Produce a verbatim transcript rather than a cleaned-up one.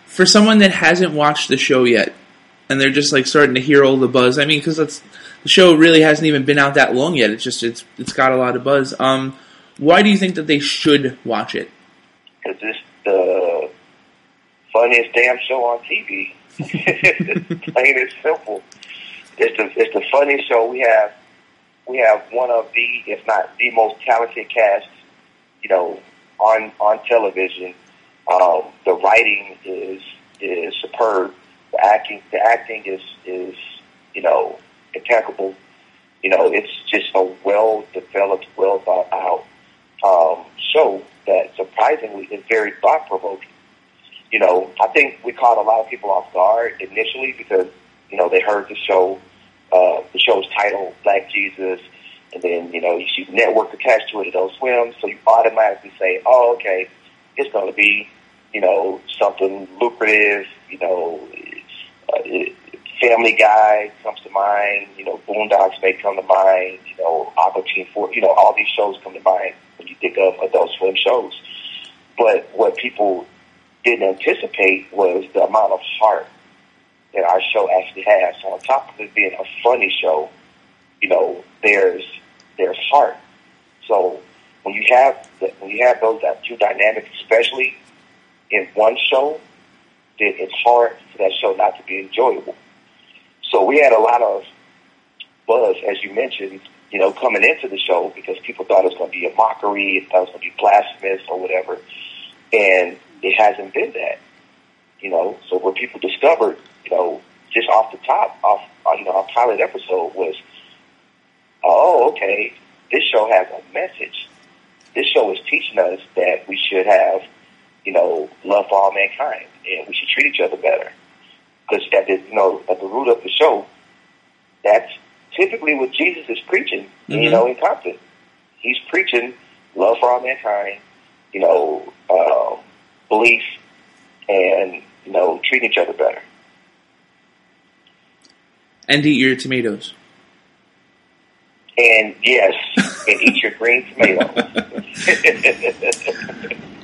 for someone that hasn't watched the show yet, and they're just like starting to hear all the buzz. I mean, because that's the show really hasn't even been out that long yet. It's just it's it's got a lot of buzz. Um, why do you think that they should watch it? Because it's the funniest damn show on T V. Plain and simple. It's the it's the funniest show we have. We have one of the, if not the most talented cast, you know, on on television. Um, the writing is is superb. The acting, the acting is, is, you know, impeccable. You know, it's just a well-developed, well-thought-out um, show that surprisingly is very thought-provoking. You know, I think we caught a lot of people off guard initially because, you know, they heard the show, uh, the show's title, Black Jesus, and then, you know, you see the network attached to it, Adult Swim, so you automatically say, oh, okay, it's going to be, you know, something lucrative, you know, Uh, Family Guy comes to mind, you know, Boondocks may come to mind, you know, Aqua Teen Force, you know, all these shows come to mind when you think of Adult Swim shows. But what people didn't anticipate was the amount of heart that our show actually has. So on top of it being a funny show, you know, there's there's heart. So when you have the, when you have those two dynamics, especially in one show, then it's hard for that show not to be enjoyable. So we had a lot of buzz, as you mentioned, you know, coming into the show because people thought it was going to be a mockery, thought it was going to be blasphemous or whatever, and it hasn't been that. You know, so what people discovered, you know, just off the top, off you know, our pilot episode was, oh, okay, this show has a message. This show is teaching us that we should have, you know, love for all mankind, and we should treat each other better. Because at the, you know, at the root of the show, that's typically what Jesus is preaching, mm-hmm. you know, in Compton. He's preaching love for all mankind, you know, uh, belief, and, you know, treating each other better. And eat your tomatoes. And, yes, and eat your green tomatoes.